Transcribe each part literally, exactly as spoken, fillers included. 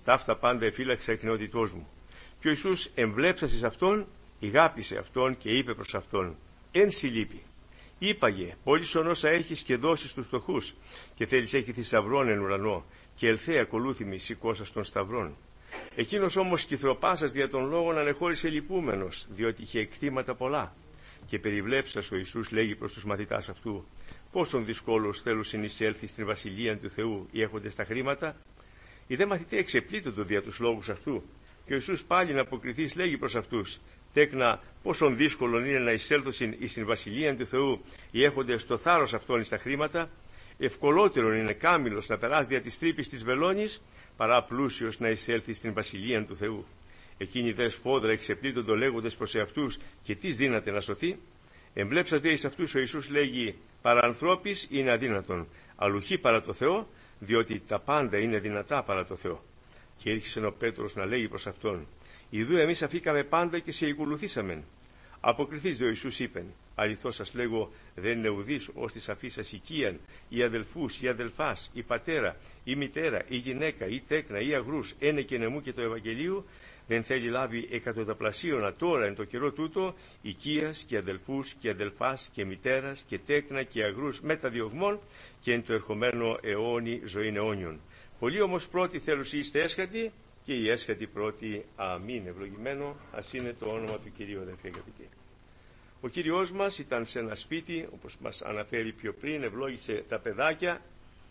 ταύτα πάντα εφύλαξα εκ νεότητός μου. Και ο Ιησούς εμβλέψας εις αυτόν, ηγάπησε αυτόν και είπε προς αυτόν, εν συλλείπει. Είπαγε, πόλης όσα έχεις και δώσεις στους φτωχούς, και θέλεις έχει θησαυρών εν ουρανό, και ελθέ ακολούθημη σηκώσας των σταυρών. Εκείνος όμως κυθροπάσας δια των λόγων ανεχώρησε λυπούμενος, διότι είχε εκτήματα πολλά. Και περιβλέψας ο Ιησούς λέγει προς τους μαθητάς αυτού, πόσον δυσκόλους θέλουν συνεισέλθει στην βασιλεία του Θεού οι έχοντες τα χρήματα. Οι δε μαθητέ εξεπλήττοντο δια τους λόγους αυτού. Και ο Ιησούς πάλι να αποκριθείς λέγει προς αυτούς, τέκνα πόσον δύσκολον είναι να εισέλθωσιν εις την βασιλεία του Θεού οι έχοντες το θάρρος αυτών εις τα χρήματα. Ευκολότερον είναι κάμιλος να περάσει δια της τρύπης της βελόνης, παρά πλούσιος να εισέλθει στην βασιλεία του Θεού. Εκείνοι δε σφόδρα εξεπλήττοντο λέγοντες προς εαυτούς, και τι δύναται να σωθεί. Εμπλέψας δε εις αυτούς ο Ιησούς λέγει, παρά ανθρώπης είναι αδύνατον, αλλουχή παρά το Θεό, διότι τα πάντα είναι δυνατά παρά το Θεό. Και ήρχισε ο Πέτρος να λέγει προς αυτόν, ιδού εμείς αφήκαμε πάντα και σε ακολουθήσαμεν. Αποκριθείς δε ο Ιησούς είπεν, αληθώς σας λέγω, δεν είναι ουδής ως της αφήσας οικίαν, ή αδελφούς, ή αδελφάς, ή πατέρα, ή μητέρα, ή γυναίκα, ή τέκνα, ή αγρούς, ένε και νεμού και το Ευαγγελίου, δεν θέλει λάβει εκατονταπλασίωνα τώρα εν το καιρό τούτο, οικίας και αδελφούς και αδελφάς και μητέρας και τέκνα και αγρούς μεταδιωγμών και εν το ερχομένο αιώνι ζωήν αιώνιον. Πολλοί όμως πρώτοι θέλουσι είστε έσχατοι, και η έσχατη πρώτη. Αμήν. Ευλογημένο ας είναι το όνομα του Κυρίου, αδελφοί αγαπητοί. Ο Κύριος μας ήταν σε ένα σπίτι, όπως μας αναφέρει πιο πριν, ευλόγησε τα παιδάκια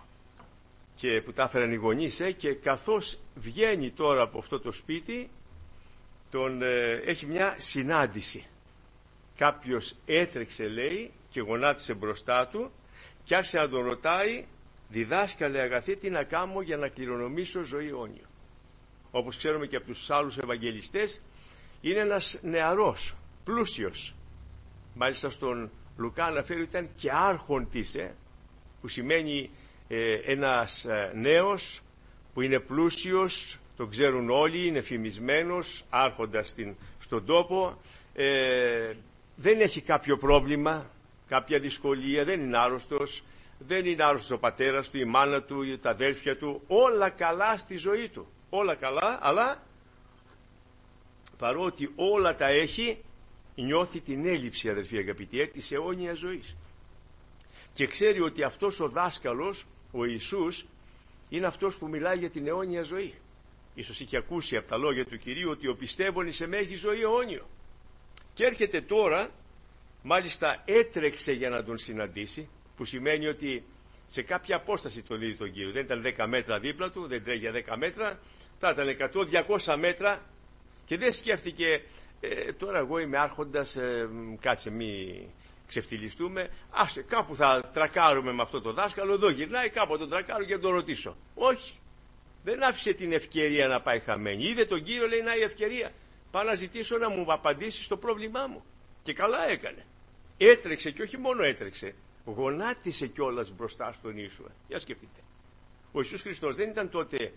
και που τα έφεραν οι γονείς, ε, και καθώς βγαίνει τώρα από αυτό το σπίτι, τον, ε, έχει μια συνάντηση. Κάποιος έτρεξε, λέει, και γονάτισε μπροστά του και άρχισε να τον ρωτάει, διδάσκαλε αγαθή, τι να κάνω για να κληρονομήσω ζωή αιώνιο. Όπως ξέρουμε και από τους άλλους Ευαγγελιστές, είναι ένας νεαρός, πλούσιος. Μάλιστα στον Λουκά αναφέρει ότι ήταν και άρχοντης, ε, που σημαίνει ε, ένας ε, νέος που είναι πλούσιος, τον ξέρουν όλοι, είναι φημισμένος, άρχοντας στην, στον τόπο, ε, δεν έχει κάποιο πρόβλημα, κάποια δυσκολία, δεν είναι άρρωστος, δεν είναι άρρωστος ο πατέρας του, η μάνα του, τα αδέλφια του, όλα καλά στη ζωή του. Όλα καλά, αλλά παρότι όλα τα έχει, νιώθει την έλλειψη, αδελφοί αγαπητοί, της αιώνιας ζωής. Και ξέρει ότι αυτός ο δάσκαλος, ο Ιησούς, είναι αυτός που μιλάει για την αιώνια ζωή. Ίσως είχε ακούσει από τα λόγια του Κυρίου ότι ο πιστεύων σε με έχει ζωή αιώνιο. Και έρχεται τώρα, μάλιστα έτρεξε για να τον συναντήσει, που σημαίνει ότι σε κάποια απόσταση τον είδε τον Κύριο. Δεν ήταν δέκα μέτρα δίπλα του, δεν τρέχει για δέκα μέτρα, θα ήταν εκατό διακόσια μέτρα, και δεν σκέφτηκε ε, τώρα εγώ είμαι άρχοντας, ε, κάτσε μη ξεφτυλιστούμε, άσε κάπου θα τρακάρουμε με αυτό το δάσκαλο, εδώ γυρνάει, κάπου τον τρακάρω και τον ρωτήσω. Όχι, δεν άφησε την ευκαιρία να πάει χαμένη. Είδε τον Κύριο, λέει, να η ευκαιρία, πάω να ζητήσω να μου απαντήσει στο πρόβλημά μου. Και καλά έκανε. Έτρεξε, και όχι μόνο έτρεξε, γονάτισε κιόλας μπροστά στον Ιησού. Για σκεφτείτε. Ο Ιησούς Χριστός δεν ήταν τότε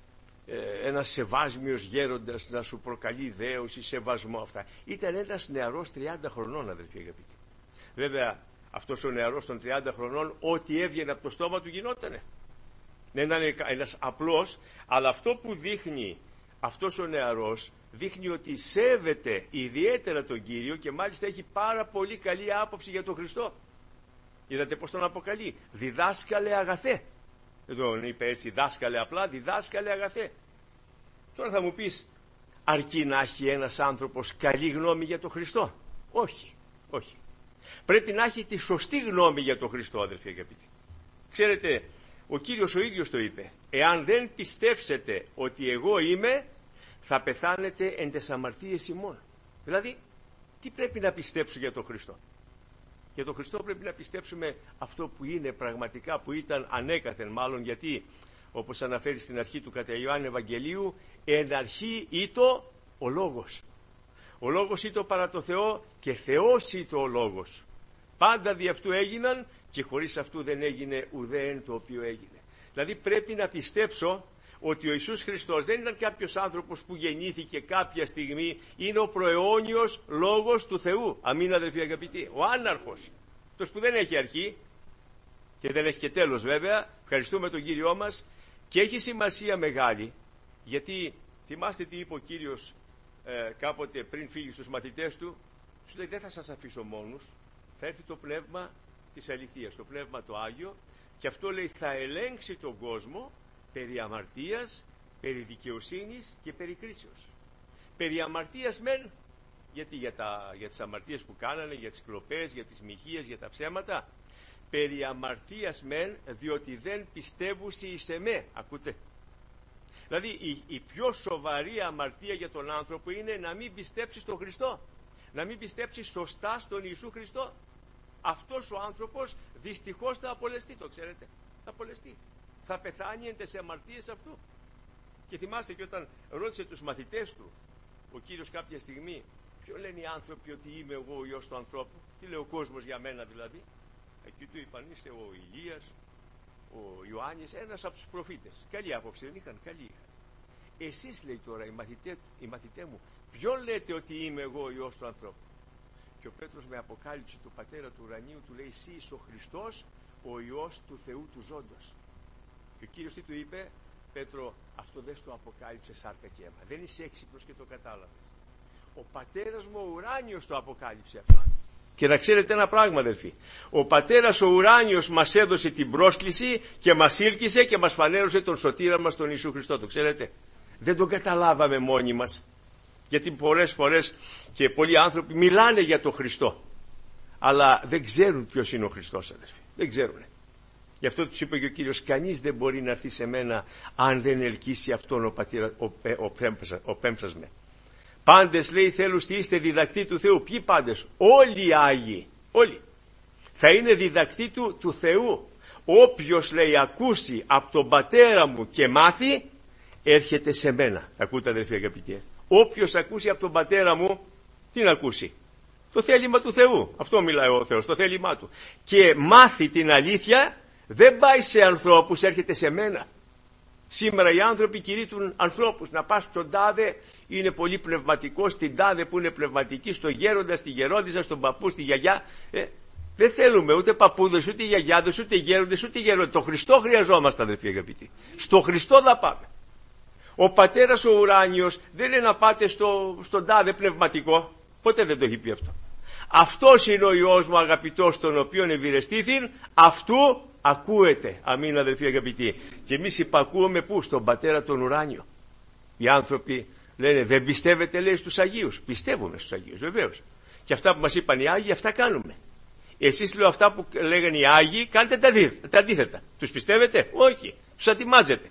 ε, ένας σεβάσμιος γέροντας να σου προκαλεί δέωση, σεβασμό, αυτά. Ήταν ένας νεαρός τριάντα χρονών, αδελφοί αγαπητοί. Βέβαια αυτός ο νεαρός των τριάντα χρονών, ό,τι έβγαινε από το στόμα του γινότανε. Δεν ήταν ένας απλός, αλλά αυτό που δείχνει αυτός ο νεαρός, δείχνει ότι σέβεται ιδιαίτερα τον Κύριο και μάλιστα έχει πάρα πολύ καλή άποψη για τον Χριστό. Είδατε πως τον αποκαλεί, διδάσκαλε αγαθέ. Δεν τον είπε έτσι δάσκαλε απλά, διδάσκαλε αγαθέ. Τώρα θα μου πεις, αρκεί να έχει ένας άνθρωπος καλή γνώμη για τον Χριστό? Όχι, όχι. Πρέπει να έχει τη σωστή γνώμη για τον Χριστό, αδελφοί αγαπητοί. Ξέρετε, ο Κύριος ο ίδιος το είπε, εάν δεν πιστέψετε ότι εγώ είμαι, θα πεθάνετε εν τες αμαρτίες ημών. Δηλαδή, τι πρέπει να πιστέψω για τον Χριστό? Για τον Χριστό πρέπει να πιστέψουμε αυτό που είναι πραγματικά, που ήταν ανέκαθεν μάλλον, γιατί όπως αναφέρει στην αρχή του κατά Ιωάννη Ευαγγελίου, εν αρχή ήτο ο Λόγος. Ο Λόγος ήτο παρά το Θεό και Θεός ήτο ο Λόγος. Πάντα δι' αυτού έγιναν και χωρίς αυτού δεν έγινε ουδέν το οποίο έγινε. Δηλαδή πρέπει να πιστέψω ότι ο Ιησούς Χριστός δεν ήταν κάποιος άνθρωπος που γεννήθηκε κάποια στιγμή, είναι ο προαιώνιος Λόγος του Θεού. Αμήν, αδελφοί αγαπητοί. Ο άναρχος, αυτός που δεν έχει αρχή και δεν έχει και τέλος βέβαια, ευχαριστούμε τον Κύριό μας, και έχει σημασία μεγάλη Γιατί θυμάστε τι είπε ο Κύριος ε, κάποτε πριν φύγει στους μαθητές του? Σου λέει, δεν θα σας αφήσω μόνους, θα έρθει το πνεύμα της αληθείας, το πνεύμα το Άγιο, και αυτό, λέει, θα ελέγξει τον κόσμο περί αμαρτίας, περί δικαιοσύνης και περί κρίσεως. Περί αμαρτίας μεν, γιατί για, τα, για τις αμαρτίες που κάνανε, για τις κλοπές, για τις μοιχείες, για τα ψέματα. Περί αμαρτίας μεν, διότι δεν πιστεύουσι εις εμέ. Ακούτε? Δηλαδή η, η πιο σοβαρή αμαρτία για τον άνθρωπο είναι να μην πιστέψει στον Χριστό, να μην πιστέψει σωστά στον Ιησού Χριστό. Αυτός ο άνθρωπος δυστυχώς θα απολεστεί, το ξέρετε, θα απολεστεί, θα πεθάνει εν τες αμαρτίες αυτού. Και θυμάστε, και όταν ρώτησε τους μαθητές του ο Κύριος κάποια στιγμή, ποιο λένε οι άνθρωποι ότι είμαι εγώ ο Υιός του ανθρώπου, τι λέει ο κόσμος για μένα δηλαδή? Εκεί του είπαν, είσαι ο Ηλίας, ο Ιωάννης, ένας από τους προφήτες. Καλή άποψη δεν είχαν? Καλή είχαν. Εσείς, λέει τώρα, οι μαθητές, οι μαθητές μου, ποιον λέτε ότι είμαι εγώ ο Υιός του ανθρώπου? Και ο Πέτρος, με αποκάλυψη του Πατέρα του ουρανίου, του λέει, εσύ είσαι ο Χριστός, ο Υιός του Θεού του ζώντος. Και ο Κύριος τι του είπε? Πέτρο, αυτό δεν στο αποκάλυψε σάρκα και αίμα, δεν είσαι έξυπνος και το κατάλαβες. Ο Πατέρας μου ο ουράνιος το αποκάλυψε αυτό. Και να ξέρετε ένα πράγμα, αδελφοί, ο Πατέρας ο ουράνιος μας έδωσε την πρόσκληση και μας ήλκησε και μας φανέρωσε τον σωτήρα μας, τον Ιησού Χριστό. Το ξέρετε? Δεν τον καταλάβαμε μόνοι μας. Γιατί πολλές φορές και πολλοί άνθρωποι μιλάνε για τον Χριστό, αλλά δεν ξέρουν ποιος είναι ο Χριστός, αδελφοί. Δεν ξέρουν. Γι' αυτό τους είπε και ο Κύριος, κανείς δεν μπορεί να έρθει σε μένα αν δεν ελκύσει αυτόν ο, πατήρα, ο, ο, ο πέμψας με. Πάντες, λέει, θέλουν στη είστε διδακτοί του Θεού. Ποιοι πάντες? Όλοι οι Άγιοι. Όλοι. Θα είναι διδακτοί του, του Θεού. Όποιος, λέει, ακούσει από τον Πατέρα μου και μάθει, έρχεται σε μένα. Ακούτε, αδελφοί αγαπητοί? Όποιος ακούσει από τον Πατέρα μου, τι να ακούσει? Το θέλημα του Θεού. Αυτό μιλάει ο Θεός, το θέλημά του. Και μάθει την αλήθεια, δεν πάει σε ανθρώπους, έρχεται σε μένα. Σήμερα οι άνθρωποι κηρύττουν ανθρώπους. Να πας στον τάδε, είναι πολύ πνευματικός, στην τάδε που είναι πνευματική, στον γέροντα, στη γερόντισσα, στον παππού, στη γιαγιά. Ε, δεν θέλουμε ούτε παππούδες, ούτε γιαγιάδες, ούτε γέροντες, ούτε γέροντες. Το Χριστό χρειαζόμαστε, αδελφοί αγαπητοί. Στο Χριστό θα πάμε. Ο Πατέρας ο ουράνιος δεν είναι να πάτε στο, στον τάδε πνευματικό. Ποτέ δεν το έχει πει αυτό. Αυτός είναι ο Υιός μου αγαπητός, τον οποίον ευηρεστήθην, αυτού ακούετε. Αμήν, αδελφοί αγαπητοί. Και εμείς υπακούουμε πού? Στον Πατέρα τον ουράνιο. Οι άνθρωποι λένε, δεν πιστεύετε, λέει, στους Αγίους? Πιστεύουμε στους Αγίους, βεβαίως. Και αυτά που μας είπαν οι Άγιοι, αυτά κάνουμε. Εσείς, λέω, αυτά που λέγανε οι Άγιοι, κάντε τα, δι, τα αντίθετα. Τους πιστεύετε? Όχι. Τους ατιμάζετε.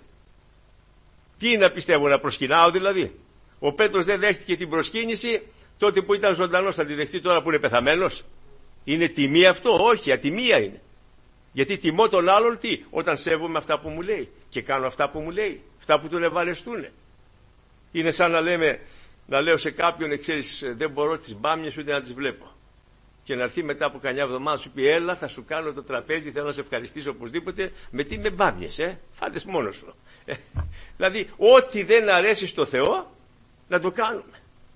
Τι να πιστεύω, να προσκυνάω δηλαδή? Ο Πέτρος δεν δέχτηκε την προσκύνηση τότε που ήταν ζωντανός, θα τη δεχτεί τώρα που είναι πεθαμένος? Είναι τιμή αυτό? Όχι, ατιμία είναι. Γιατί τιμώ τον άλλον τι? Όταν σέβομαι αυτά που μου λέει και κάνω αυτά που μου λέει, αυτά που τον ευαρεστούνε. Είναι σαν να λέμε, να λέω σε κάποιον, ξέρεις, δεν μπορώ τις μπάμιες ούτε να τις βλέπω. Και να έρθει μετά από κανιά εβδομάδα, σου πει, έλα, θα σου κάνω το τραπέζι, θέλω να σε ευχαριστήσω οπωσδήποτε. Με τι? Με μπάμιες, ε? Φάντες μόνος σου. Ε, δηλαδή, ό,τι δεν αρέσει στο Θεό, να το κάνουμε.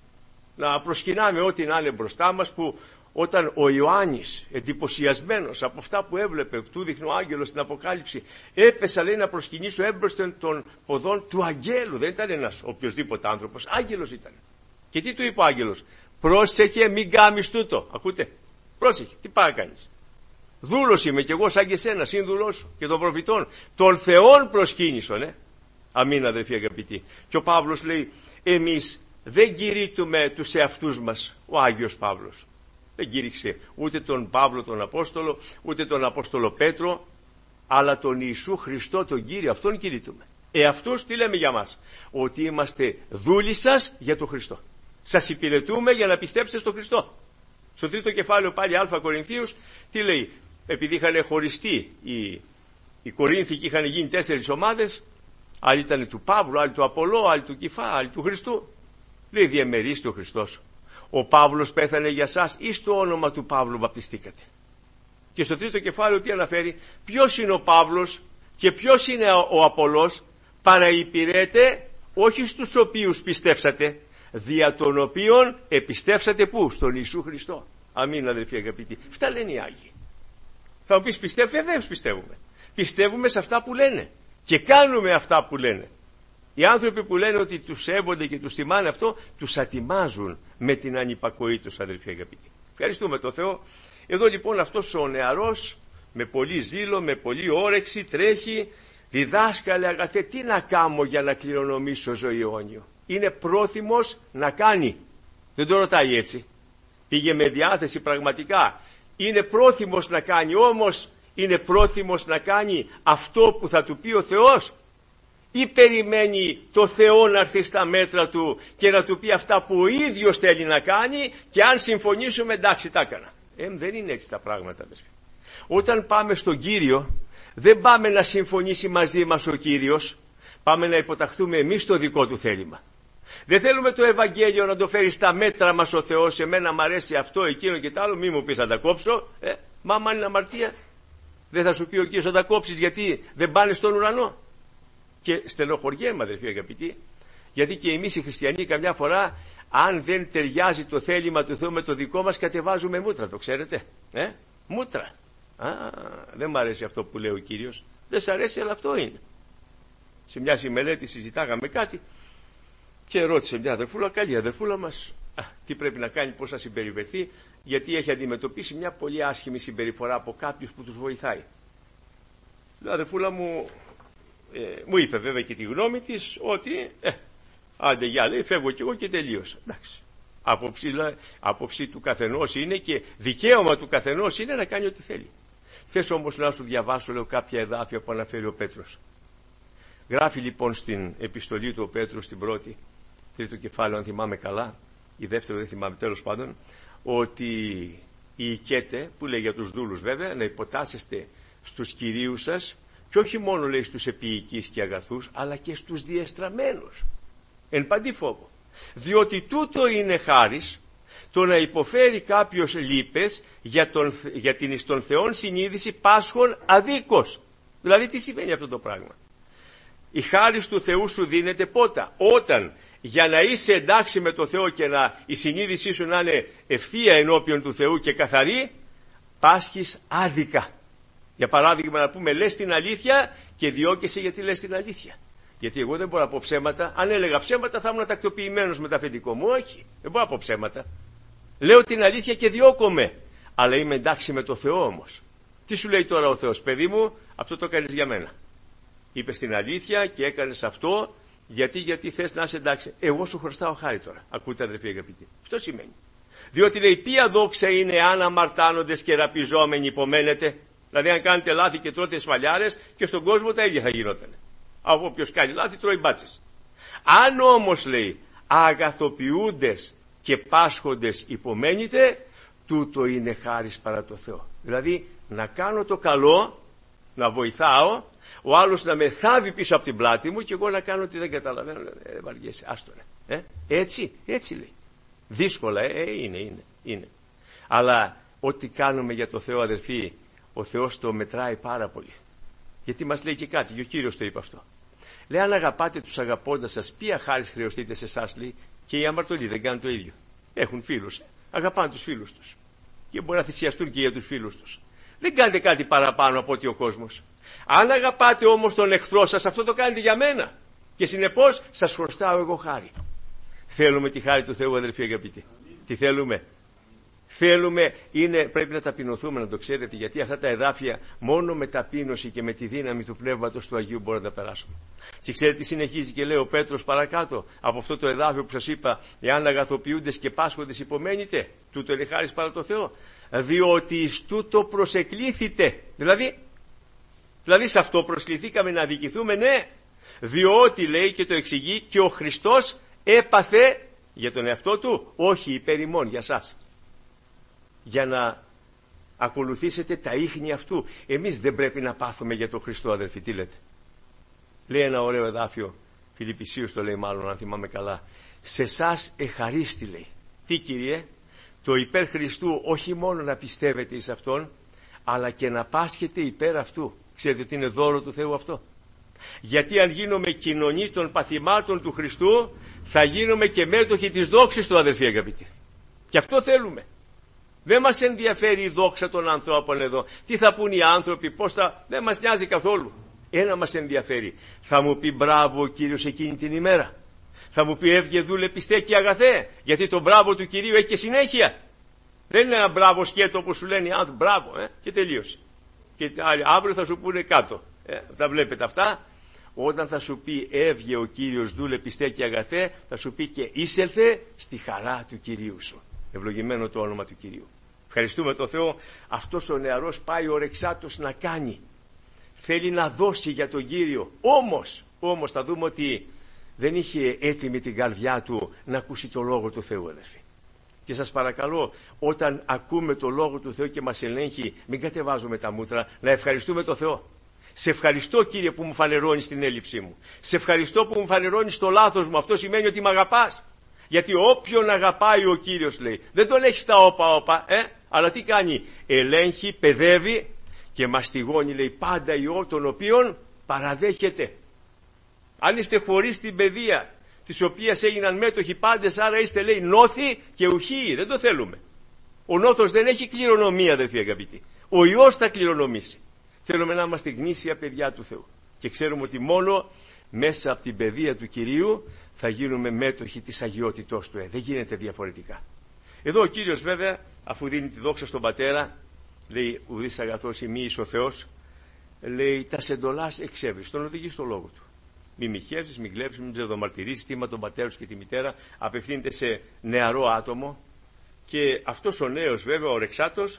Να προσκυνάμε ό,τι να είναι μπροστά μας, που όταν ο Ιωάννης, εντυπωσιασμένος από αυτά που έβλεπε, του δείχνει ο άγγελος στην Αποκάλυψη, έπεσα, λέει, να προσκυνήσω έμπροσθεν των ποδών του αγγέλου. Δεν ήταν ένας οποιοσδήποτε άνθρωπος, άγγελος ήταν. Και τι του είπε ο άγγελος? Πρόσεχε, μην κάμεις τούτο. Ακούτε? Πρόσεχε, τι πάει να κάνεις? Δούλος είμαι κι εγώ σαν και εσένα, σύνδουλός σου και των προφητών. Των Θεών προσκύνησον, ε. Αμήν, αδελφοί αγαπητοί. Και ο Παύλος λέει, εμείς δεν κηρύττουμε τους εαυτούς μας. Ο Άγιος Παύλος δεν κήρυξε ούτε τον Παύλο τον Απόστολο, ούτε τον Απόστολο Πέτρο, αλλά τον Ιησού Χριστό τον Κύριο, αυτόν κηρύττουμε. Ε, αυτούς τι λέμε για μας? Ότι είμαστε δούλοι σας για τον Χριστό. Σας υπηρετούμε για να πιστέψετε στον Χριστό. Στο τρίτο κεφάλαιο πάλι Α Κορινθίους, τι λέει? Επειδή είχαν χωριστεί οι, οι Κορίνθοι και είχαν γίνει τέσσερις ομάδες, άλλοι ήταν του Παύλου, άλλοι του Απολώ, άλλοι του Κηφά, άλλοι του Χριστού. Λέει, διεμερίστε ο Χριστός. Ο Παύλος πέθανε για σας ή στο όνομα του Παύλου βαπτιστήκατε? Και στο τρίτο κεφάλαιο τι αναφέρει? Ποιος είναι ο Παύλος και ποιος είναι ο Απολώς? Παραυπηρέτε όχι στους οποίους πιστέψατε, δια των οποίων επιστέψατε πού? Στον Ιησού Χριστό. Αμήν, αδελφοί αγαπητοί. Αυτά λένε οι Άγιοι. Θα μου πεις, πιστεύω? Βεβαίως πιστεύουμε. Πιστεύουμε σε αυτά που λένε και κάνουμε αυτά που λένε. Οι άνθρωποι που λένε ότι τους σέβονται και τους τιμάνε αυτό, τους ατιμάζουν με την ανυπακοή τους, αδελφοί αγαπητοί. Ευχαριστούμε τον Θεό. Εδώ λοιπόν αυτός ο νεαρός με πολύ ζήλο, με πολύ όρεξη τρέχει. Διδάσκαλε αγαθέ, τι να κάνω για να κληρονομήσω ζωή αιώνιο. Είναι πρόθυμος να κάνει. Δεν το ρωτάει έτσι. Πήγε με διάθεση πραγματικά. Είναι πρόθυμος να κάνει, όμως είναι πρόθυμος να κάνει αυτό που θα του πει ο Θεός, ή περιμένει το Θεό να έρθει στα μέτρα του και να του πει αυτά που ο ίδιος θέλει να κάνει, και αν συμφωνήσουμε εντάξει τα έκανα. Ε, δεν είναι έτσι τα πράγματα, αδελφοί. Όταν πάμε στον Κύριο, δεν πάμε να συμφωνήσει μαζί μας ο Κύριος, πάμε να υποταχθούμε εμείς στο δικό του θέλημα. Δεν θέλουμε το Ευαγγέλιο να το φέρει στα μέτρα μας ο Θεός. Εμένα μ' αρέσει αυτό, εκείνο και τ' άλλο, μη μου πεις να τα κόψω. Ε, μάμα είναι αμαρτία. Δεν θα σου πει ο Κύριος να τα κόψεις γιατί δεν πάνε στον ουρανό. Και στενοχωριέμαι, αδελφοί αγαπητοί, γιατί και εμείς οι χριστιανοί καμιά φορά, αν δεν ταιριάζει το θέλημα του Θεού με το δικό μας, κατεβάζουμε μούτρα, το ξέρετε. Ε, μούτρα. Α, δεν μ' αρέσει αυτό που λέει ο Κύριος. Δεν σ' αρέσει, αλλά αυτό είναι. Σε μια συμμελέτη συζητάγαμε κάτι και ρώτησε μια αδερφούλα, καλή αδερφούλα μας, α, τι πρέπει να κάνει, πώς θα συμπεριφερθεί, γιατί έχει αντιμετωπίσει μια πολύ άσχημη συμπεριφορά από κάποιους που τους βοηθάει. Η αδερφούλα μου ε, μου είπε βέβαια και τη γνώμη της, ότι ε, άντε γεια, λέει, φεύγω κι εγώ και τελείωσα. Εντάξει. Άποψη, άποψη του καθενός είναι και δικαίωμα του καθενός είναι να κάνει ό,τι θέλει. Θες όμως να σου διαβάσω, λέω, κάποια εδάφια που αναφέρει ο Πέτρος. Γράφει λοιπόν στην επιστολή του ο Πέτρος, στην πρώτη, τρίτο κεφάλαιο, αν θυμάμαι καλά, η δεύτερη δεν θυμάμαι, τέλος πάντων, ότι η οικέτε, που λέει για τους δούλους βέβαια, να υποτάσσεστε στους κυρίους σας, και όχι μόνο λέει στους επιοικείς και αγαθούς, αλλά και στους διεστραμμένους, εν παντή φόβο. Διότι τούτο είναι χάρις, το να υποφέρει κάποιος λύπες για, τον, για την εις των Θεών συνείδηση πάσχων αδίκως. Δηλαδή τι σημαίνει αυτό το πράγμα? Η χάρις του Θεού σου δίνεται πότε? Όταν για να είσαι εντάξει με το Θεό και να η συνείδησή σου να είναι ευθεία ενώπιον του Θεού και καθαρή, πάσχεις άδικα. Για παράδειγμα, να πούμε, λες την αλήθεια και διώκεσαι γιατί λες την αλήθεια. Γιατί εγώ δεν μπορώ να πω ψέματα. Αν έλεγα ψέματα θα ήμουν τακτοποιημένος με το αφεντικό μου. Όχι, δεν μπορώ να πω ψέματα. Λέω την αλήθεια και διώκομαι. Αλλά είμαι εντάξει με το Θεό όμως. Τι σου λέει τώρα ο Θεός? Παιδί μου, αυτό το έκανες για μένα. Είπες την αλήθεια και έκανες αυτό γιατί, γιατί θες να είσαι εντάξει. Εγώ σου χρωστάω χάρη τώρα. Ακούτε, αδερφοί αγαπητοί. Αυτό σημαίνει. Διότι λέει, ποια δόξα είναι αν αμαρτάνοντες και ραπιζόμενοι υπομένετε? Δηλαδή, αν κάνετε λάθη και τρώτε σφαλιάρες, και στον κόσμο τα ίδια θα γινόταν. Από όποιος κάνει λάθη τρώει μπάτσες. Αν όμως, λέει, αγαθοποιούντες και πάσχοντες υπομένετε, τούτο είναι χάρις παρά το Θεό. Δηλαδή, να κάνω το καλό, να βοηθάω, ο άλλος να με θάβει πίσω από την πλάτη μου και εγώ να κάνω ότι δεν καταλαβαίνω. Ε, βαριέσαι, άστονα. Ε, έτσι, έτσι λέει. Δύσκολα, ε, ε, είναι, είναι, είναι. Αλλά ό,τι κάνουμε για το Θεό, αδερφοί, ο Θεός το μετράει πάρα πολύ. Γιατί μας λέει και κάτι, και ο Κύριος το είπε αυτό. Λέει, αν αγαπάτε τους αγαπώντας σας, ποια χάρις χρεωστείτε σε εσάς, λέει, και οι αμαρτωλοί δεν κάνουν το ίδιο. Έχουν φίλους, αγαπάνε τους φίλους τους. Και μπορεί να θυσιαστούν και για τους φίλους τους. Δεν κάνετε κάτι παραπάνω από ότι ο κόσμος. Αν αγαπάτε όμως τον εχθρό σας, αυτό το κάνετε για μένα. Και συνεπώς σας χρωστάω εγώ χάρη. Θέλουμε τη χάρη του Θεού, αδελφοί αγαπητοί? Τι θέλουμε? Θέλουμε, είναι, πρέπει να ταπεινωθούμε, να το ξέρετε, γιατί αυτά τα εδάφια μόνο με ταπείνωση και με τη δύναμη του Πνεύματος του Αγίου μπορούμε να τα περάσουμε. Και ξέρετε τι συνεχίζει και λέει ο Πέτρος παρακάτω από αυτό το εδάφιο που σας είπα, εάν αγαθοποιούντες και πάσχοντες υπομένετε, τούτο είναι χάρις παρά το Θεό. Διότι εις τούτο προσεκλήθητε. Δηλαδή, δηλαδή σε αυτό προσκληθήκαμε να αδικηθούμε, ναι. Διότι, λέει και το εξηγεί, και ο Χριστός έπαθε για τον εαυτό του, όχι υπέρ ημών, για σας. Για να ακολουθήσετε τα ίχνη αυτού. Εμείς δεν πρέπει να πάθουμε για τον Χριστό, αδερφοί? Τι λέτε? Λέει ένα ωραίο εδάφιο, Φιλιππισίους το λέει μάλλον, αν θυμάμαι καλά. Σε εσάς εχαρίστη, λέει. Τι, Κύριε? Το υπέρ Χριστού όχι μόνο να πιστεύετε εις Αυτόν, αλλά και να πάσχετε υπέρ Αυτού. Ξέρετε ότι είναι δώρο του Θεού αυτό? Γιατί αν γίνομαι κοινωνοί των παθημάτων του Χριστού, θα γίνομαι και μέτοχοι της δόξης του, αδερφοί αγαπητοί. Και αυτό θέλουμε. Δεν μας ενδιαφέρει η δόξα των ανθρώπων εδώ. Τι θα πούν οι άνθρωποι, πώς θα... Δεν μας νοιάζει καθόλου. Ένα μας ενδιαφέρει. Θα μου πει μπράβο ο Κύριος εκείνη την ημέρα? Θα μου πει έβγε δούλε πιστέ και αγαθέ? Γιατί το μπράβο του Κυρίου έχει και συνέχεια. Δεν είναι ένα μπράβο σκέτο όπως σου λένε οι άνθρωποι, μπράβο, ε, και τελείωσε. Και αύριο θα σου πούνε κάτω. Ε, τα βλέπετε αυτά. Όταν θα σου πει έβγε ο Κύριος δούλε πιστέ και αγαθέ, θα σου πει και είσελθε στη χαρά του Κυρίου σου. Ευλογημένο το όνομα του Κυρίου. Ευχαριστούμε τον Θεό. Αυτός ο νεαρός πάει ορεξάτος να κάνει. Θέλει να δώσει για τον Κύριο. Όμως, όμως θα δούμε ότι δεν είχε έτοιμη την καρδιά του να ακούσει το Λόγο του Θεού, αδερφοί. Και σας παρακαλώ, όταν ακούμε το Λόγο του Θεού και μας ελέγχει, μην κατεβάζουμε τα μούτρα, να ευχαριστούμε τον Θεό. Σε ευχαριστώ, Κύριε, που μου φανερώνεις την έλλειψή μου. Σε ευχαριστώ που μου φανερώνεις το λάθος μου. Αυτό σημαίνει ότι με αγαπάς. Γιατί όποιον αγαπάει ο Κύριος, λέει, δεν τον έχει στα όπα-όπα, ε, αλλά τι κάνει? Ελέγχει, παιδεύει και μαστιγώνει, λέει, πάντα ιό των οποίων παραδέχεται. Αν είστε χωρίς την παιδεία, της οποίας έγιναν μέτοχοι πάντες, άρα είστε, λέει, νόθοι και ουχοί. Δεν το θέλουμε. Ο νόθος δεν έχει κληρονομία, αδελφοί αγαπητοί. Ο ιός θα κληρονομήσει. Θέλουμε να είμαστε γνήσια παιδιά του Θεού. Και ξέρουμε ότι μόνο μέσα από την παιδεία του Κυρίου θα γίνουμε μέτοχοι της αγιότητός του. Ε, δεν γίνεται διαφορετικά. Εδώ ο Κύριος βέβαια, αφού δίνει τη δόξα στον Πατέρα, λέει ουδής αγαθός ημίης ο Θεός, λέει τα σεντολάς εξέβρεις, τον οδηγεί στο λόγο του. Μη μοιχεύσεις, μη κλέψεις, μην ψευδομαρτυρήσεις, τίμα τον πατέρα σου και τη μητέρα. Απευθύνεται σε νεαρό άτομο και αυτός ο νέος βέβαια, ο ρεξάτος,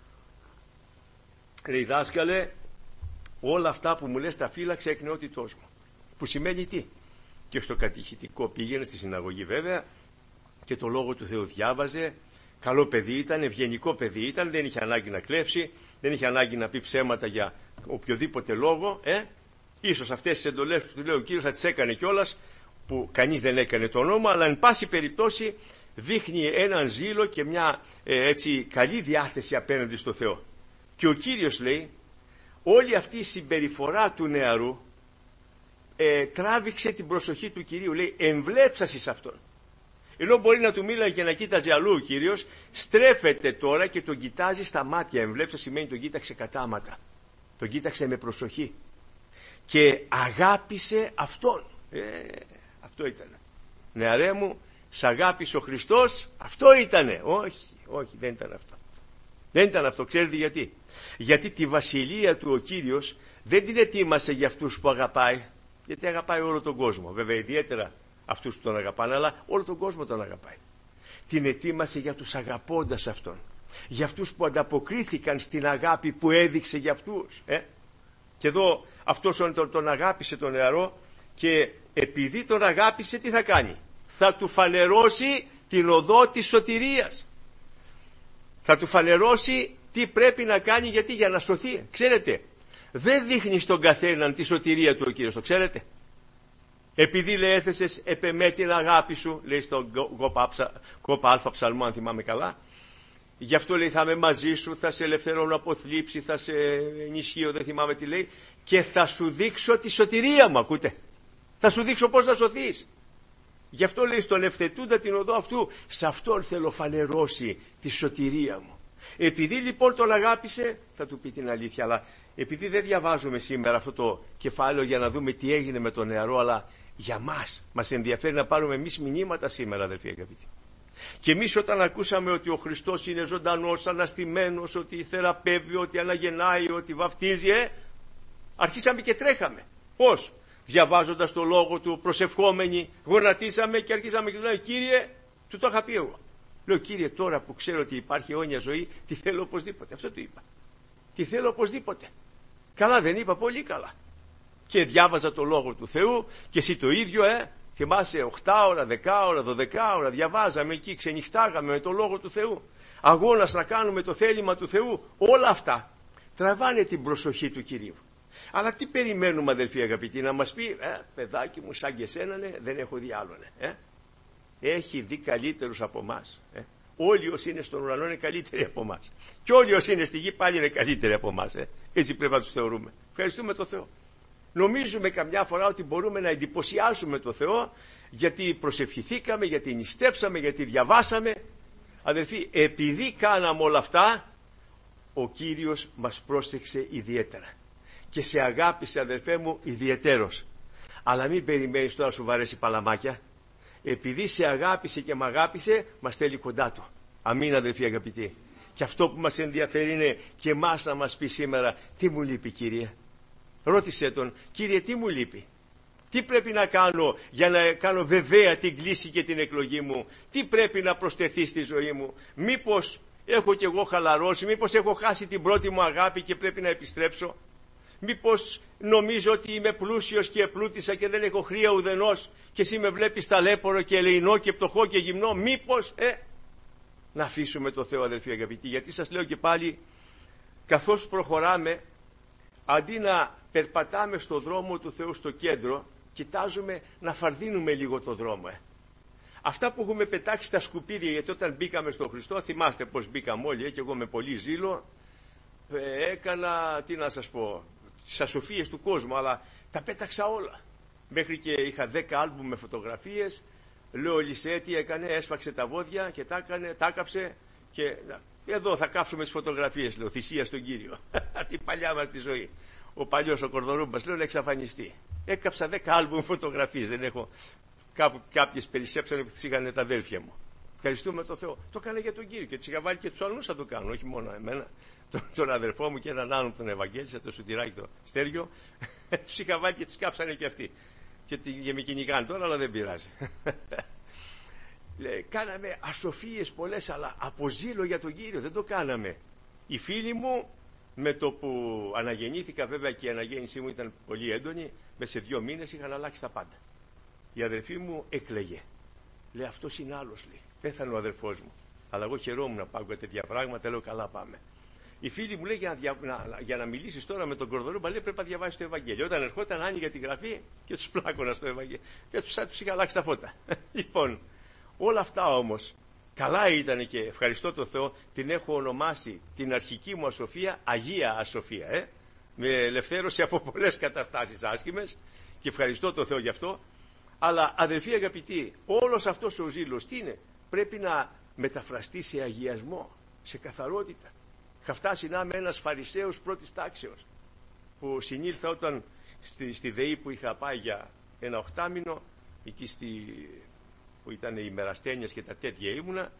λέει δάσκαλε, όλα αυτά που μου λες τα φύλαξε εκ νεότητός μου. Που σημαίνει τι? Και στο κατηχητικό πήγαινε, στη συναγωγή βέβαια, και το Λόγο του Θεού διάβαζε. Καλό παιδί ήταν, ευγενικό παιδί ήταν, δεν είχε ανάγκη να κλέψει, δεν είχε ανάγκη να πει ψέματα για οποιοδήποτε λόγο. Ε? Ίσως αυτές τις εντολές που του λέει ο Κύριος θα τις έκανε κιόλας, που κανείς δεν έκανε το όνομα, αλλά εν πάση περιπτώσει δείχνει έναν ζήλο και μια ε, έτσι καλή διάθεση απέναντι στο Θεό. Και ο Κύριος λέει, όλη αυτή η συμπεριφορά του νεαρού ε, τράβηξε την προσοχή του Κυρίου. Λέει, εμβλέψασαι σε αυτόν. Ενώ μπορεί να του μίλαγε και να κοίταζε αλλού ο Κύριος, στρέφεται τώρα και τον κοιτάζει στα μάτια. Εμβλέψα σημαίνει τον κοίταξε κατάματα. Τον κοίταξε με προσοχή. Και αγάπησε αυτόν. Ε, αυτό ήταν. Νεαρέ μου, σ' αγάπησε ο Χριστός. Αυτό ήτανε. Όχι, όχι, δεν ήταν αυτό. Δεν ήταν αυτό. Ξέρετε γιατί? Γιατί τη βασιλεία του ο Κύριος δεν την ετοίμασε για αυτούς που αγαπάει. Γιατί αγαπάει όλο τον κόσμο. Βέβαια ιδιαίτερα αυτούς που τον αγαπάνε, αλλά όλο τον κόσμο τον αγαπάει. Την ετοίμασε για τους αγαπώντας αυτόν. Για αυτούς που ανταποκρίθηκαν στην αγάπη που έδειξε για αυτούς. Ε? Και εδώ αυτός τον, τον αγάπησε τον νεαρό και επειδή τον αγάπησε τι θα κάνει? Θα του φανερώσει την οδό της σωτηρίας. Θα του φανερώσει τι πρέπει να κάνει, γιατί για να σωθεί. Ξέρετε, δεν δείχνει στον καθέναν τη σωτηρία του ο Κύριος, το ξέρετε. Επειδή λέει έθεσες επεμέ την αγάπη σου, λέει στον κόπα αλφα ψαλμό αν θυμάμαι καλά, γι' αυτό λέει θα είμαι μαζί σου, θα σε ελευθερώνω από θλίψη, θα σε ενισχύω, δεν θυμάμαι τι λέει, και θα σου δείξω τη σωτηρία μου, ακούτε. Θα σου δείξω πώς να σωθείς. Γι' αυτό λέει στον ευθετούντα την οδό αυτού, σε αυτόν θέλω φανερώσει τη σωτηρία μου. Επειδή λοιπόν τον αγάπησε, θα του πει την αλήθεια, αλλά επειδή δεν διαβάζουμε σήμερα αυτό το κεφάλαιο για να δούμε τι έγινε με τον νεαρό, αλλά για μας, μας ενδιαφέρει να πάρουμε εμείς μηνύματα σήμερα, αδελφοί αγαπητοί. Και εμείς όταν ακούσαμε ότι ο Χριστός είναι ζωντανός, αναστημένος, ότι θεραπεύει, ότι αναγεννάει, ότι βαφτίζει, ε, αρχίσαμε και τρέχαμε. Πώς? Διαβάζοντας το λόγο του, προσευχόμενοι, γονατίσαμε και αρχίσαμε και του λέμε, Κύριε, του το είχα πει εγώ. Λέω, Κύριε, τώρα που ξέρω ότι υπάρχει αιώνια ζωή, τι θέλω οπωσδήποτε. Αυτό του είπα. Τι θέλω οπωσδήποτε. Καλά δεν είπα? Πολύ καλά. Και διάβαζα το λόγο του Θεού και εσύ το ίδιο, ε. Θυμάσαι, οκτώ ώρα, δέκα ώρα, δώδεκα ώρα, διαβάζαμε εκεί, ξενυχτάγαμε με το λόγο του Θεού. Αγώνας να κάνουμε το θέλημα του Θεού. Όλα αυτά τραβάνε την προσοχή του Κυρίου. Αλλά τι περιμένουμε, αδελφοί αγαπητοί, να μας πει, ε, παιδάκι μου, σαν και εσένα, ναι, δεν έχω δει άλλον, ε. Έχει δει καλύτερους από εμάς. Ε. Όλοι όσοι είναι στον ουρανό είναι καλύτεροι από εμάς. Και όλοι όσοι είναι στη γη πάλι είναι καλύτεροι από εμάς. Ε. Έτσι πρέπει να τους θεωρούμε. Ευχαριστούμε τον Θεό. Νομίζουμε καμιά φορά ότι μπορούμε να εντυπωσιάσουμε τον Θεό γιατί προσευχηθήκαμε, γιατί νηστέψαμε, γιατί διαβάσαμε. Αδελφοί, επειδή κάναμε όλα αυτά, ο Κύριος μας πρόσεξε ιδιαίτερα. και σε αγάπησε, αδελφέ μου, ιδιαιτέρως. Αλλά μην περιμένεις τώρα να σου βαρέσει παλαμάκια. Επειδή σε αγάπησε και μ' αγάπησε, μας θέλει κοντά του. Αμήν, αδελφοί αγαπητοί. Και αυτό που μας ενδιαφέρει είναι και εμάς να μας πει σήμερα, τι μου λείπει, Κύριε. Ρώτησε τον, Κύριε, τι μου λείπει. Τι πρέπει να κάνω για να κάνω βεβαία την κλίση και την εκλογή μου. Τι πρέπει να προσθεθεί στη ζωή μου. Μήπως έχω κι εγώ χαλαρώσει, μήπως έχω χάσει την πρώτη μου αγάπη και πρέπει να επιστρέψω. Μήπως νομίζω ότι είμαι πλούσιος και επλούτησα και δεν έχω χρία ουδενός και εσύ με βλέπεις ταλέπορο και ελεεινό και πτωχό και γυμνό. Μήπως, ε, να αφήσουμε το Θεό, αδελφοί αγαπητοί, γιατί σας λέω και πάλι, καθώς προχωράμε, αντί να περπατάμε στο δρόμο του Θεού στο κέντρο, κοιτάζουμε να φαρδίνουμε λίγο το δρόμο. Ε. Αυτά που έχουμε πετάξει στα σκουπίδια, γιατί όταν μπήκαμε στον Χριστό, θυμάστε πως μπήκαμε όλοι, ε, και εγώ με πολύ ζήλο, ε, έκανα, τι να σας πω, τις ασοφίες του κόσμου, αλλά τα πέταξα όλα. Μέχρι και είχα δέκα άλμπουμ με φωτογραφίες. Λέω, Λυσέ, τι έκανε, έσφαξε τα βόδια και τα έκανε, τα κάψε και εδώ θα κάψουμε τις φωτογραφίες, λέω, θυσία στον Κύριο. Την παλιά μας τη ζωή. Ο παλιός ο Κορδορούμπας, λέω, να εξαφανιστεί. Έκαψα δέκα άλμπουμ φωτογραφίες, δεν έχω, κάπου κάποιες περισσέψανε που τις είχαν τα αδέλφια μου. Ευχαριστούμε τον Θεό. Το έκανε για τον Κύριο και τις είχα βάλει και τους άλλους να το κάνουν, όχι μόνο εμένα. Τον, τον αδερφό μου και έναν άλλον τον Ευαγγέλισσα, το Σωτηράκι, το Στέργιο. Τους είχα βάλει και τις κάψανε και αυτοί. Και, και με κυνηγάνε τώρα, αλλά δεν πειράζει. Λέει, κάναμε ασοφίες πολλές, αλλά από ζήλο για τον Κύριο δεν το κάναμε. Οι φίλοι μου, με το που αναγεννήθηκα, βέβαια και η αναγέννησή μου ήταν πολύ έντονη, μέσα σε δύο μήνες είχαν αλλάξει τα πάντα. Η αδερφή μου έκλαιγε. Λέει, αυτός είναι άλλος, λέει. Πέθανε ο αδερφός μου. Αλλά εγώ χαιρόμουν να πάω τέτοια πράγματα, λέω, καλά πάμε. Οι φίλοι μου λέει, για να, δια... να... για να μιλήσεις τώρα με τον Κορδορούμπα, λέει, πρέπει να διαβάσεις το Ευαγγέλιο. Όταν ερχόταν, άνοιγε τη γραφή και τους πλάκωνα στο Ευαγγέλιο. Και τους, τους είχα αλλάξει τα φώτα. Λοιπόν, όλα αυτά όμως, καλά ήταν και ευχαριστώ τον Θεό, την έχω ονομάσει την αρχική μου ασοφία Αγία Ασοφία. Ε? Με ελευθέρωσε από πολλές καταστάσεις άσχημες και ευχαριστώ τον Θεό γι' αυτό. Αλλά αδελφοί αγαπητοί, όλος αυτός ο ζήλος τι είναι? Πρέπει να μεταφραστεί σε αγιασμό, σε καθαρότητα. Είχα φτάσει να είμαι ένας Φαρισαίος πρώτης τάξεως, που συνήλθα όταν στη, στη ΔΕΗ που είχα πάει για ένα οχτάμινο, εκεί στη, που ήταν οι ημεραστένιες και τα τέτοια ήμουνα,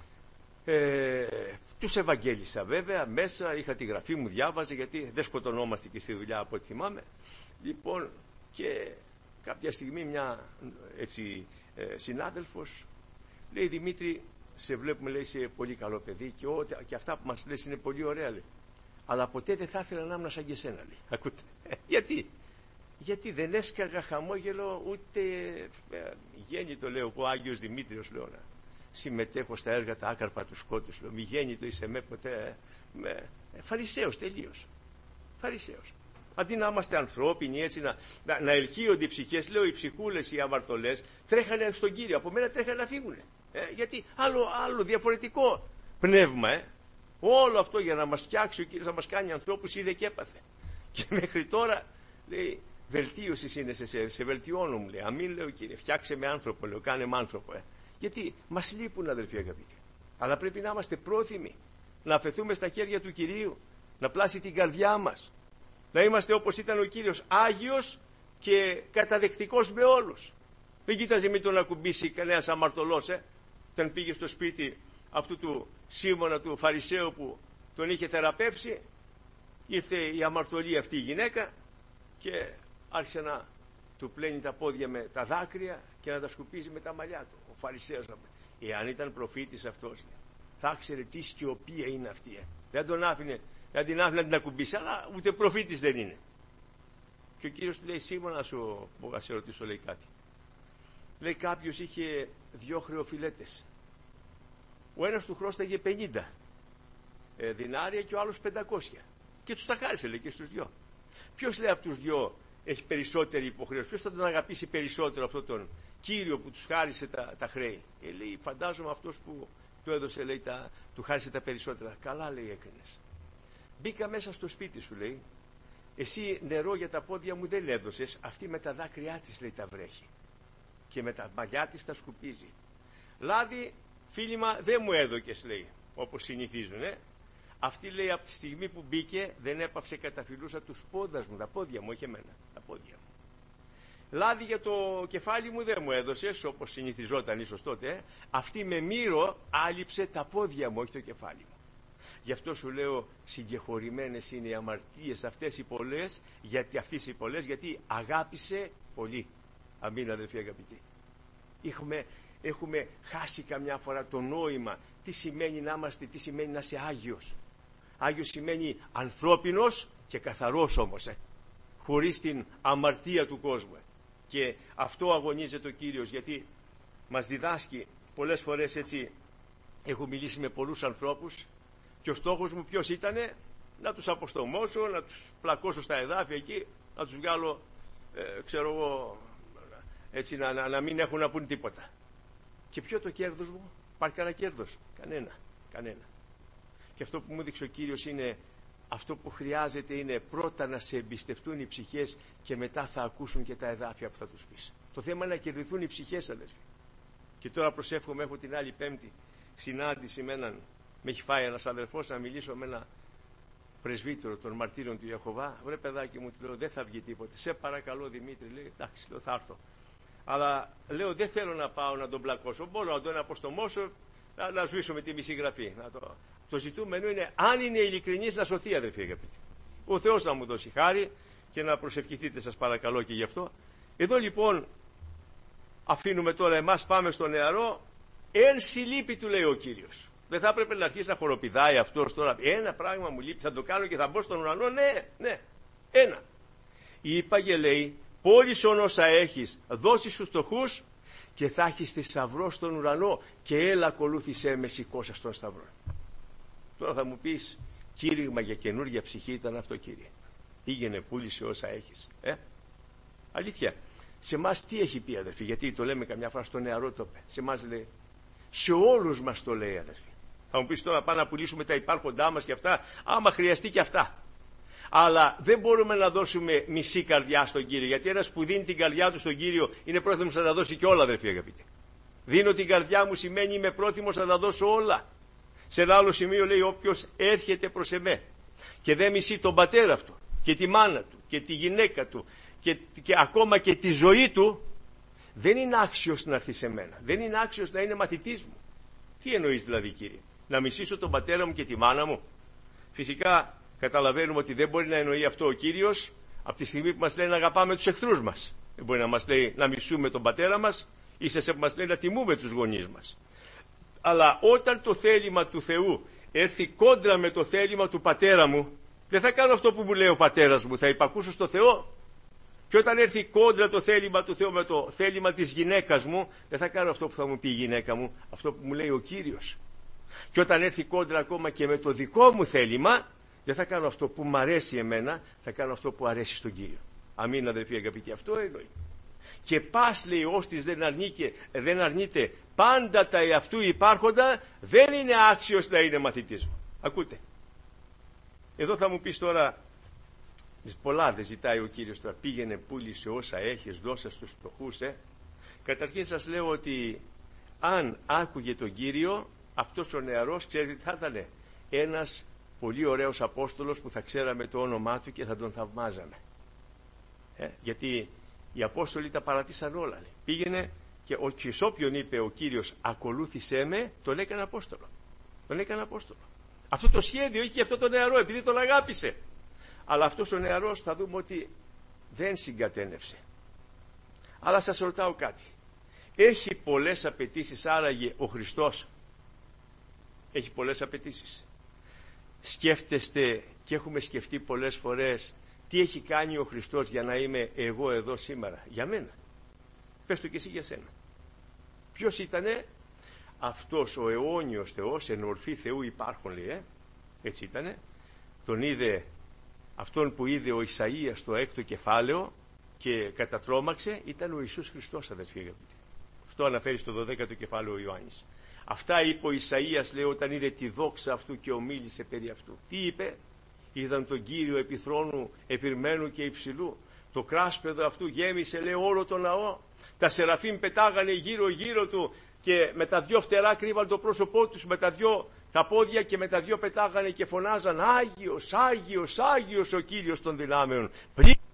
ε, τους ευαγγέλισα βέβαια, μέσα είχα τη γραφή μου, διάβαζε, γιατί δεν σκοτωνόμαστε και στη δουλειά από ό,τι θυμάμαι. Λοιπόν, και κάποια στιγμή μια έτσι, ε, συνάδελφος λέει, Δημήτρη, σε βλέπουμε, λέει, είσαι πολύ καλό παιδί και, ό, και αυτά που μας λες είναι πολύ ωραία, λέει. Αλλά ποτέ δεν θα ήθελα να ήμουν σαν και εσένα, λέει. Ακούτε. Γιατί? Γιατί δεν έσκαγα χαμόγελο ούτε ε, γέννητο, λέω, ο Άγιος Δημήτριος, λέω, να συμμετέχω στα έργα τα άκαρπα του σκότους, λέω. Μη γέννητο είσαι με ποτέ. Με, ε, Φαρισαίος τελείως. Φαρισαίος. Αντί να είμαστε ανθρώπινοι, έτσι, να, να, να ελκύονται οι ψυχές, λέω, οι ψυχούλες, οι αμαρτωλές, τρέχανε στον Κύριο. Από μένα τρέχανε να φύγουνε. Ε, γιατί άλλο, άλλο διαφορετικό πνεύμα, ε. Όλο αυτό για να μας φτιάξει ο Κύριος, να μας κάνει ανθρώπους, είδε και έπαθε. Και μέχρι τώρα, λέει, βελτίωση είναι σε, σε, σε βελτιώνω, μου λέει. Αμήν, λέω, Κύριε, φτιάξε με άνθρωπο, λέω, κάνε με άνθρωπο. Ε. Γιατί μας λείπουν, αδελφοί αγαπητοί. Αλλά πρέπει να είμαστε πρόθυμοι να αφαιθούμε στα χέρια του Κυρίου, να πλάσει την καρδιά μας. Να είμαστε όπως ήταν ο Κύριος, Άγιος και καταδεκτικός με όλους. Δεν κοίταζε μην τον ακουμπήσει κανένας αμαρτωλός, ε. Όταν πήγε στο σπίτι αυτού του Σίμωνα του Φαρισαίου που τον είχε θεραπεύσει, ήρθε η αμαρτωλή αυτή η γυναίκα και άρχισε να του πλένει τα πόδια με τα δάκρυα και να τα σκουπίζει με τα μαλλιά του. Ο Φαρισαίος, εάν ήταν προφήτης αυτός, θα ξέρει τι σκιοπία είναι αυτή. Ε. Δεν τον άφηνε, δεν την άφηνε να την ακουμπήσει, αλλά ούτε προφήτης δεν είναι. Και ο Κύριος του λέει, Σίμωνα, σου μπορώ να σε ρωτήσω, λέει κάτι. Λέει, κάποιος είχε δυο χρεοφιλέτες. Ο ένας του χρώσταγε πενήντα ε, δινάρια και ο άλλος πεντακόσια. Και τους τα χάρισε, λέει, και στους δυο. Ποιος, λέει, από τους δυο έχει περισσότερη υποχρέωση? Ποιος θα τον αγαπήσει περισσότερο αυτόν τον Κύριο που τους χάρισε τα, τα χρέη? Ε, λέει, φαντάζομαι αυτός που του έδωσε, λέει, τα, του χάρισε τα περισσότερα. Καλά, λέει, έκρινες. Μπήκα μέσα στο σπίτι σου, λέει. Εσύ νερό για τα πόδια μου δεν έδωσες. Αυτή με τα δάκρυά της, λέει, τα βρέχει. Και με τα μαλλιά της τα σκουπίζει. Λάδι, φίλημα, δεν μου έδωκες, λέει, όπως συνηθίζουν, ε. Αυτή λέει από τη στιγμή που μπήκε δεν έπαυσε καταφυλούσα τους πόδας μου, τα πόδια μου, όχι εμένα, τα πόδια μου. Λάδι για το κεφάλι μου δεν μου έδωσες, όπως συνηθιζόταν ίσως τότε. Ε. Αυτή με μύρο άλυψε τα πόδια μου, όχι το κεφάλι μου. Γι' αυτό σου λέω συγκεχωρημένες είναι οι αμαρτίες αυτές οι πολλές, γιατί αυτές οι πολλές, γιατί αγάπησε πολύ. Αμήν αδελφοί αγαπητοί. Έχουμε, έχουμε χάσει καμιά φορά το νόημα. Τι σημαίνει να είμαστε, τι σημαίνει να είσαι Άγιος. Άγιος σημαίνει ανθρώπινος και καθαρός όμως, ε, χωρίς την αμαρτία του κόσμου. Ε. Και αυτό αγωνίζεται ο Κύριος, γιατί μας διδάσκει πολλές φορές έτσι. Έχω μιλήσει με πολλούς ανθρώπους και ο στόχος μου ποιος ήτανε? Να τους αποστομώσω, να τους πλακώσω στα εδάφια εκεί, να τους βγάλω, ε, ξέρω εγώ, έτσι να, να, να μην έχουν να πούν τίποτα. Και ποιο το κέρδος μου? Υπάρχει κανένα κέρδος? Κανένα, κανένα. Και αυτό που μου έδειξε ο Κύριος είναι, αυτό που χρειάζεται είναι πρώτα να σε εμπιστευτούν οι ψυχές και μετά θα ακούσουν και τα εδάφια που θα τους πεις. Το θέμα είναι να κερδιθούν οι ψυχές, αδερφοί. Και τώρα προσεύχομαι, έχω την άλλη Πέμπτη συνάντηση με έναν, με έχει φάει ένας αδερφός να μιλήσω με ένα πρεσβύτερο των μαρτύρων του Ιεχωβά. Βρε παιδάκι μου, λέω, δεν θα βγει τίποτε. Σε παρακαλώ Δημήτρη, λέει, εντάξει, λέω, θα έρθω. Αλλά λέω, δεν θέλω να πάω να τον πλακώσω. Μπορώ να τον αποστομώσω, να, να ζήσω με τη μισή γραφή. Να το... το ζητούμενο είναι, αν είναι ειλικρινής, να σωθεί, αδερφοί αγαπητοί. Ο Θεός να μου δώσει χάρη και να προσευχηθείτε, σας παρακαλώ, και γι' αυτό. Εδώ λοιπόν αφήνουμε τώρα εμάς, πάμε στο νεαρό. Εν συλλείπει, του λέει ο Κύριος. Δεν θα έπρεπε να αρχίσει να χοροπηδάει αυτός τώρα? Ένα πράγμα μου λείπει, θα το κάνω και θα μπω στον ουρανό. Ναι, ναι, ένα. Είπαγε, λέει, πώλησον όσα έχεις, δώσει στους φτωχούς και θα έχεις θησαυρό στον ουρανό, και έλα ακολούθησέ με, σηκώσα στον σταυρό. Τώρα θα μου πεις, κήρυγμα για καινούργια ψυχή ήταν αυτό, Κύριε? Πήγαινε, πούλησε όσα έχεις. Ε? Αλήθεια. Σε εμάς τι έχει πει, αδερφοί? Γιατί το λέμε καμιά φορά, στο νεαρό το είπε. Σε εμάς λέει, σε όλους μας το λέει, αδερφοί. Θα μου πεις τώρα, πάμε να πουλήσουμε τα υπάρχοντά μας και αυτά, άμα χρειαστεί και αυτά. Αλλά δεν μπορούμε να δώσουμε μισή καρδιά στον Κύριο, γιατί ένας που δίνει την καρδιά του στον Κύριο είναι πρόθυμος να τα δώσει και όλα, αδερφοί αγαπητοί. Δίνω την καρδιά μου σημαίνει είμαι πρόθυμος να τα δώσω όλα. Σε ένα άλλο σημείο λέει, όποιος έρχεται προς εμέ και δεν μισεί τον πατέρα του και τη μάνα του και τη γυναίκα του και, και ακόμα και τη ζωή του, δεν είναι άξιος να έρθει σε μένα. Δεν είναι άξιος να είναι μαθητής μου. Τι εννοείς δηλαδή, Κύριε? Να μισήσω τον πατέρα μου και τη μάνα μου? Φυσικά καταλαβαίνουμε ότι δεν μπορεί να εννοεί αυτό ο Κύριος από τη στιγμή που μας λέει να αγαπάμε τους εχθρούς μας. Δεν μπορεί να μας λέει να μισούμε τον πατέρα μας, ίσως που μας λέει να τιμούμε τους γονείς μας. Αλλά όταν το θέλημα του Θεού έρθει κόντρα με το θέλημα του πατέρα μου, δεν θα κάνω αυτό που μου λέει ο πατέρας μου, θα υπακούσω στο Θεό. Και όταν έρθει κόντρα το θέλημα του Θεού με το θέλημα της γυναίκας μου, δεν θα κάνω αυτό που θα μου πει η γυναίκα μου, αυτό που μου λέει ο Κύριος. Και όταν έρθει κόντρα ακόμα και με το δικό μου θέλημα, δεν θα κάνω αυτό που μου αρέσει εμένα, θα κάνω αυτό που αρέσει στον Κύριο. Αμήν αδελφοί αγαπητοί, αυτό εννοεί. Και πας, λέει, ώστις δεν, δεν αρνείται πάντα τα εαυτού υπάρχοντα, δεν είναι άξιος να είναι μαθητής μου. Ακούτε. Εδώ θα μου πεις τώρα, πολλά δεν ζητάει ο Κύριος τώρα, πήγαινε, πούλησε όσα έχεις, δώσε στους φτωχούς. Ε. Καταρχήν σας λέω ότι αν άκουγε τον Κύριο, αυτός ο νεαρός, ξέρετε, θα ήταν ένας πολύ ωραίος Απόστολος που θα ξέραμε το όνομά του και θα τον θαυμάζαμε. Ε, γιατί οι Απόστολοι τα παρατήσαν όλα. Λέει. Πήγαινε και ο και όποιον είπε ο Κύριος ακολούθησέ με, τον έκανε Απόστολο. Τον έκανε Απόστολο. Αυτό το σχέδιο είχε αυτό το νεαρό, επειδή τον αγάπησε. Αλλά αυτός ο νεαρός θα δούμε ότι δεν συγκατένευσε. Αλλά σας ρωτάω κάτι. Έχει πολλές απαιτήσεις άραγε ο Χριστός? Έχει πολλές απαιτήσεις. Σκέφτεστε και έχουμε σκεφτεί πολλές φορές τι έχει κάνει ο Χριστός για να είμαι εγώ εδώ σήμερα? Για μένα. Πες το και εσύ για σένα. Ποιος ήτανε? Αυτός ο αιώνιος Θεός, εν ορφή Θεού υπάρχον, λέει, ε? Έτσι ήτανε. Τον είδε, αυτόν που είδε ο Ισαΐας στο έκτο κεφάλαιο και κατατρώμαξε, ήταν ο Ιησούς Χριστός, αδελφοί αγαπητοί. Αυτό αναφέρει στο δωδέκατο κεφάλαιο ο Ιωάννης. Αυτά είπε ο Ισαΐας, λέει, όταν είδε τη δόξα αυτού και ομίλησε περί αυτού. Τι είπε? Είδαν τον Κύριο επί θρόνου επιρμένου και υψηλού. Το κράσπεδο αυτού γέμισε, λέει, όλο το ναό. Τα σεραφείμ πετάγανε γύρω γύρω του και με τα δυο φτερά κρύβαν το πρόσωπό τους, με τα δυο Τα πόδια και με τα δυο πετάγανε και φωνάζαν, Άγιος, Άγιος, Άγιος ο Κύριος των δυνάμεων. Πριν